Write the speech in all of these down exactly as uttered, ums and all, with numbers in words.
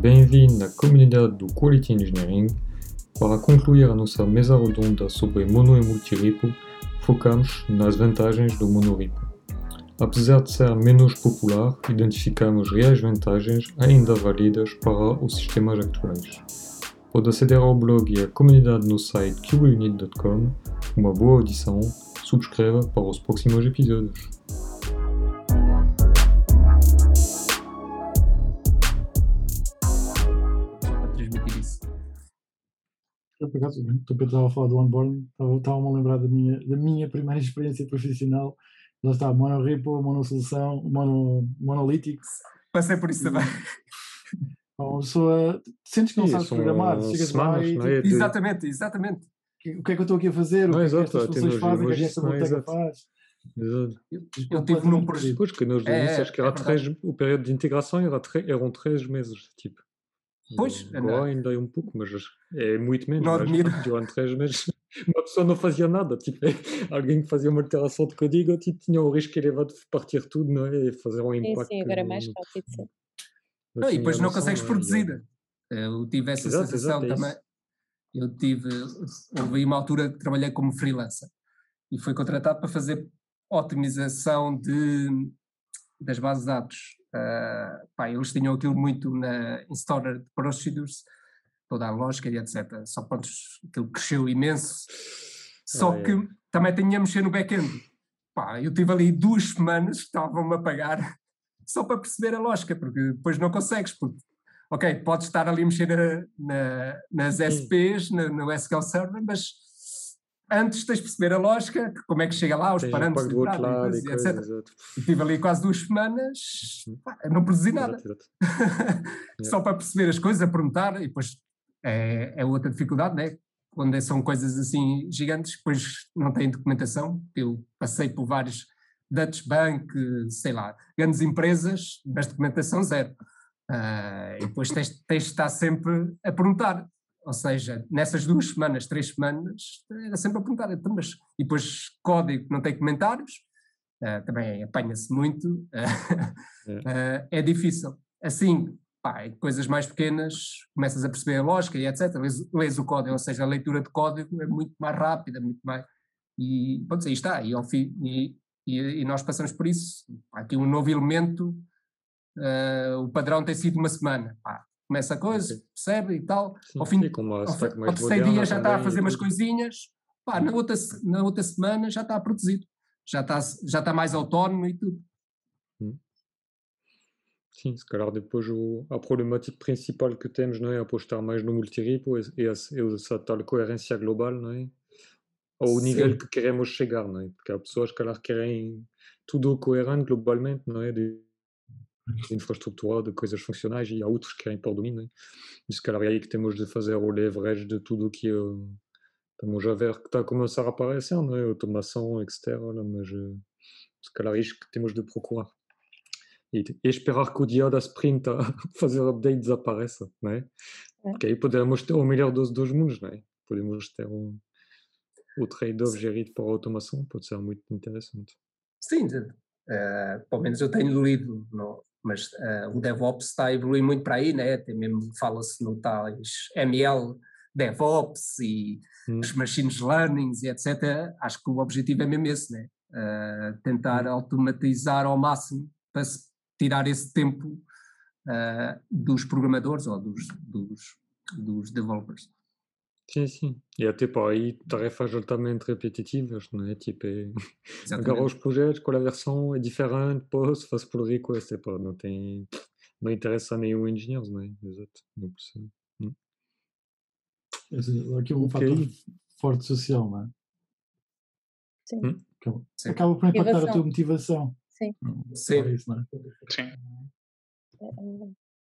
bem-vindo à comunidade do Quality Engineering. Para concluir a nossa mesa redonda sobre mono e multirepo, focamos nas vantagens do monorepo. Apesar de ser menos popular, identificamos reais vantagens ainda válidas para os sistemas atuais. Pode aceder ao blog e à comunidade no site q b unit ponto com. Uma boa audição, subscreva para os próximos episódios. Eu, por acaso, estou a estava a falar do onboarding, estava- estava-me a lembrar da minha, da minha primeira experiência profissional. Lá está, monorepo, monosolução, mono, monolíticos. Passei por isso também. Uma pessoa, sentes que não Sim, sabes são programar, chegas lá semanas, e não é? tipo, De- Exatamente, exatamente. o que é que eu estou aqui a fazer, o Não, que é que exato, estas a funções tecnologia, fazem, o que é mas que isso esta não é biblioteca exato. faz. Exato. Eu, eu tive Completamente num projeto. perdido. Pois que nós do É, início, acho que era é verdade. três, o período de integração era tre- eram três meses, tipo. Pois, Agora não, ainda é um pouco, mas é muito menos. não Mas admiro. durante três meses uma pessoa não fazia nada. Tipo, alguém que fazia uma alteração de código tipo, tinha o risco elevado de partir tudo, não é? E fazer um Sim, impacto sim, que agora é não, mais não, rápido, sim. não Não, e tinha depois não noção, consegues não é? E, produzir. Eu tive essa Exato, sensação exato, é também. isso. Eu tive, houve uma altura que trabalhei como freelancer e fui contratado para fazer otimização de, das bases de dados. Ah, pá, eles tinham aquilo muito na Installer Procedures, toda a lógica e etcétera. Só que aquilo cresceu imenso. Só Ai, que ai. também tinha a mexer no back-end. Pá, eu tive ali duas semanas que estavam-me a pagar só para perceber a lógica, porque depois não consegues, porque ok, podes estar ali a mexer na, na, nas Sim. S Ps, no, no S Q L Server, mas antes tens de perceber a lógica, que como é que chega lá, os Tens parâmetros impacto de do outro entrada e, lado coisas, e e coisas, etcétera. exato. E tive ali quase duas semanas, pá, eu não produzi nada. Exato, exato. Só para perceber as coisas, a perguntar, e depois é, é outra dificuldade, né? Quando são coisas assim gigantes, depois não tem documentação. Eu passei por vários Dutch Bank, sei lá, grandes empresas, mas documentação zero. Ah, e depois tens, tens de estar sempre a perguntar. Ou seja, nessas duas semanas, três semanas, era sempre a perguntar. Então, mas, e depois código que não tem comentários, ah, também apanha-se muito, ah, É. ah, é difícil. Assim, pá, em coisas mais pequenas, começas a perceber a lógica e etcétera. Lês, lês o código, ou seja, a leitura de código é muito mais rápida, muito mais. E pronto, aí está. E, ao fim, e, e, e nós passamos por isso. Há aqui um novo elemento. Uh, o padrão tem sido uma semana. Pá, começa a coisa, Ok. percebe e tal. Sim, ao fim sim, com uma ao, stack fi- mais ao terceiro moderna dia já está a também fazer e umas tudo. coisinhas. Pá, na, outra, se- na outra semana já está produzido. Já está, já está mais autónomo e tudo. Hum. Sim, se calhar depois o, a problemática principal que temos, não é, apostar mais no multirepo e, e, essa- e essa tal coerência global, não é? Ao nível Sim. que queremos chegar, não é? Porque há pessoas que calhar querem tudo coerente globalmente, não é? De, de infraestrutura, de coisas funcionais, e há outros que querem pôr domínio, não é? E se calhar é aí que temos de fazer o leverage de tudo o que uh, estamos a ver que está a começar a aparecer, não é? Automação, etcétera. Mas uh, se calhar é isto que temos de procurar. E, e esperar que o dia da sprint a fazer update desapareça, não é? É. Porque aí podemos ter o melhor dos dois mundos, não é? Podemos ter um, o trade-off gerido para a automação, pode ser muito interessante. Sim, de- uh, pelo menos eu tenho lido, no, mas uh, o DevOps está a evoluir muito para aí, né? Tem mesmo, fala-se no tais M L, DevOps e Hum, os Machines Learnings e etcétera. Acho que o objetivo é mesmo esse, né? Uh, tentar hum. automatizar ao máximo para se tirar esse tempo uh, dos programadores ou dos, dos, dos developers. Sim, sim. E até para aí tarefas altamente repetitivas, não é? Tipo, é... agarrar os Exatamente. projetos, qual a versão é diferente, posso, faço por request, é pá, não tem... não interessa a nenhum engenheiro, não é? Exato, não percebo. Hum. Quer dizer, aqui um Ok. fator forte social, não é? Sim. Hum. Acaba, Sim. acaba por impactar a Motivação. tua motivação. Sim. Não, Sim. só isso, não é? Sim. É, é,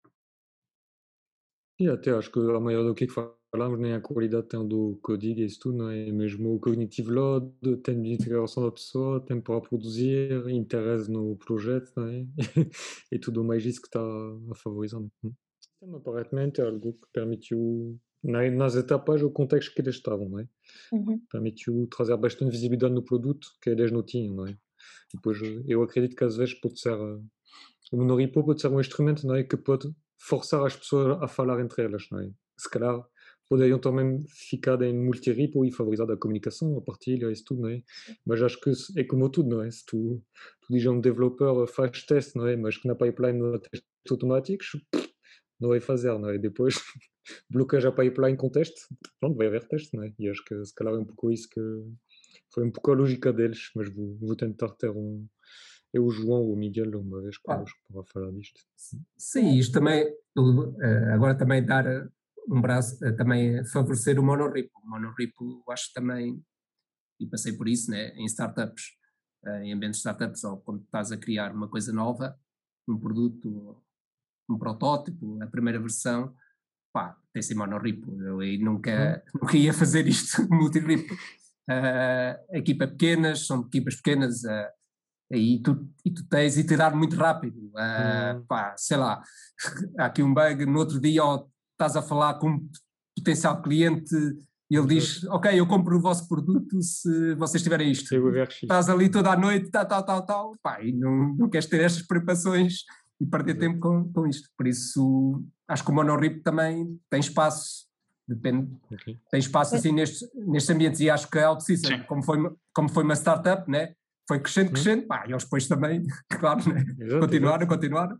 E até acho que a maior do que falamos nem a qualidade tem do código e isso tudo, não é? Mesmo o cognitive load, tempo de integração da pessoa, tempo para produzir, interesse no projeto, não é? E tudo mais isso que está a favorizar, não é? Hum. Sistema, aparentemente, é algo que permitiu, na- nas etapas, o contexto que eles estavam, não é? uhum. Permitiu trazer bastante visibilidade no produto que eles não tinham, não é? E depois, eu acredito que às vezes pode ser, uh, o monorepo pode ser um instrumento, não é? Que pode forçar as pessoas a falar entre elas, não é? Se calhar poderiam também ficar em multi-repo e favorizar a comunicação, a partilha, isso tudo, não é? Mas acho que é como tudo, não é? Se tu, tu dizes a um developer faz teste, não é? Mas que na pipeline não há testes automáticos, não vai fazer, não é? Depois bloqueia a pipeline com teste, pronto, vai haver teste, não é? E acho que se calhar é um pouco isso que foi um pouco a lógica deles, mas vou, vou tentar ter um. É o João ou o Miguel, uma vez connosco, ah. para falar disto. Sim, isto também, agora também dar um braço, também favorecer o monorepo. O monorepo, acho também, e passei por isso, né, em startups, em ambientes de startups, ou quando estás a criar uma coisa nova, um produto, um protótipo, a primeira versão, pá, tem sim monorepo. Eu aí nunca, hum. nunca ia fazer isto multi-repo. Uh, a equipa pequenas, são equipas pequenas, uh, e, tu, e tu tens iterar muito rápido. Uh, hum. pá, sei lá, há aqui um bug, no outro dia oh, estás a falar com um potencial cliente e ele diz, ok, eu compro o vosso produto se vocês tiverem isto. Estás ali toda a noite, tal, tal, tal, tal, pá, e não, não queres ter estas preocupações e perder Exato. tempo com, com isto. Por isso, acho que o monorepo também tem espaço, depende, okay. tem espaço assim nestes, nestes ambientes, e acho que a OutSystems, como foi, como foi uma startup, né, foi crescendo, crescendo, hum. pá, e eles depois também, claro, né, Exato, continuaram, Exato. continuaram.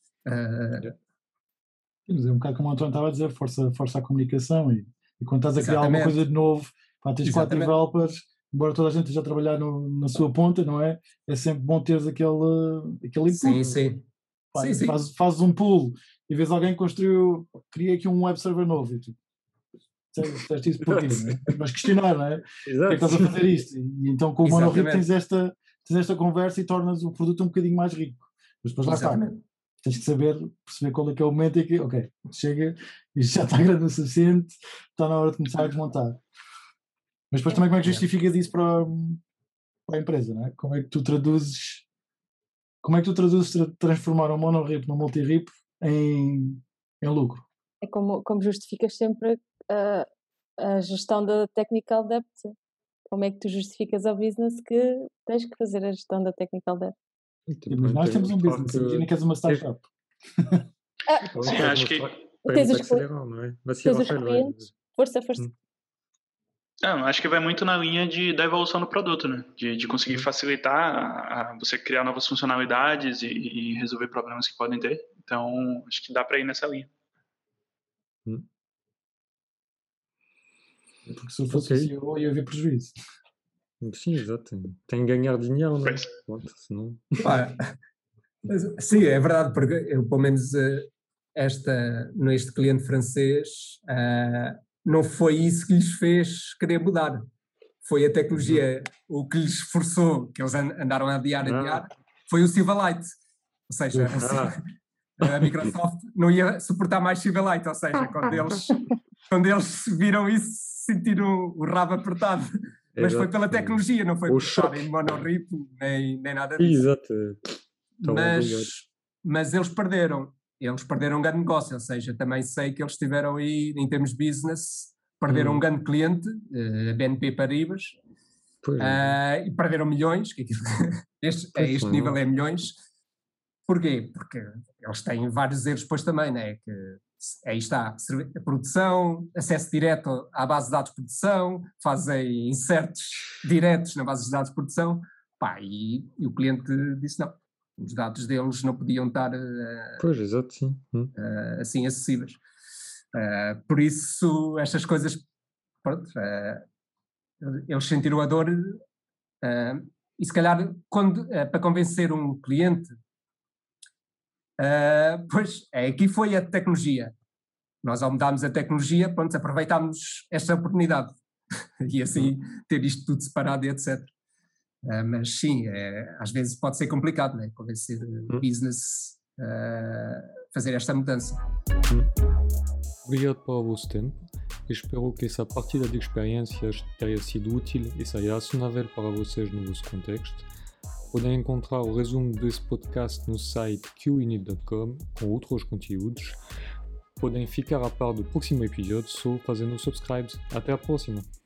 Uh, Mas é um bocado como o António estava a dizer, força, força a comunicação, e, e quando estás a criar Exatamente. alguma coisa de novo, pá, tens quatro developers, embora toda a gente esteja a trabalhar no, na sua ponta, não é? É sempre bom teres aquele, aquele input. Sim, sim. Pá, sim, sim. Fazes, fazes um pull e vês alguém que construiu, cria aqui um web server novo, e tu fizeste isso porquê, não é? Mas questionar, não é? Porquê é que estás a fazer isto? E então com o monorepo tens esta, tens esta conversa e tornas o produto um bocadinho mais rico. Mas depois lá está. Tens que saber, perceber qual é que é o momento em que, ok, chega, isto já está grande o suficiente, está na hora de começar a desmontar. Mas depois também como é que justificas isso para, para a empresa, não é? Como é que tu traduzes, como é que tu traduzes tra- transformar um monorepo num multi-repo em, em lucro? É como, como justificas sempre a, a gestão da technical debt. Como é que tu justificas ao business que tens que fazer a gestão da technical debt? Sim, mas nós temos um business, que... imagina que és uma startup. Ah, Sim, acho que... Tens os, não é? Tens os clientes, força, força. Hum. Não, acho que vai muito na linha de, da evolução do produto, né? De, de conseguir facilitar a, a você criar novas funcionalidades e, e resolver problemas que podem ter. Então, acho que dá para ir nessa linha. Hum. Porque se eu fosse okay. C E O, ia haver prejuízo. Sim, exato. Tem que ganhar dinheiro, não é? Pronto, senão... ah, sim, é verdade, porque eu, pelo menos esta, neste cliente francês, uh, não foi isso que lhes fez querer mudar. Foi a tecnologia, uhum. o que lhes forçou, que eles andaram a adiar, a adiar, ah. foi o Silverlight. Ou seja, ah. a Microsoft não ia suportar mais Silverlight, ou seja, quando eles, quando eles viram isso, sentiram o rabo apertado. Mas Exato. foi pela tecnologia, não foi por estar em monorepo, nem, nem nada disso. Exato. Mas, mas eles perderam. Eles perderam um grande negócio, ou seja, também sei que eles estiveram aí, em termos de business, perderam hum. um grande cliente, a B N P Paribas, uh, e perderam milhões, que este, a este nível é milhões. Porquê? Porque eles têm vários erros depois também, né? Que aí está, a produção, acesso direto à base de dados de produção, fazem insertos diretos na base de dados de produção, pá, e, e o cliente disse não, os dados deles não podiam estar uh, pois, exato, sim. Hum. uh, assim acessíveis. Uh, por isso, estas coisas, pronto, uh, eles sentiram a dor, uh, e se calhar, quando, uh, para convencer um cliente, Uh, pois, é, aqui foi a tecnologia. Nós, ao mudarmos a tecnologia, pronto, aproveitámos esta oportunidade e assim ter isto tudo separado e etcétera. Uh, mas sim, é, às vezes pode ser complicado, né? Convencer o business a uh, fazer esta mudança. Obrigado pelo vosso tempo. Espero que essa partilha de experiências tenha sido útil e seja acionável para vocês no vosso contexto. Podem encontrar o resumo desse podcast no site q init ponto com com outros conteúdos. Podem ficar a par do próximo episódio só fazendo subscribe. Até a próxima!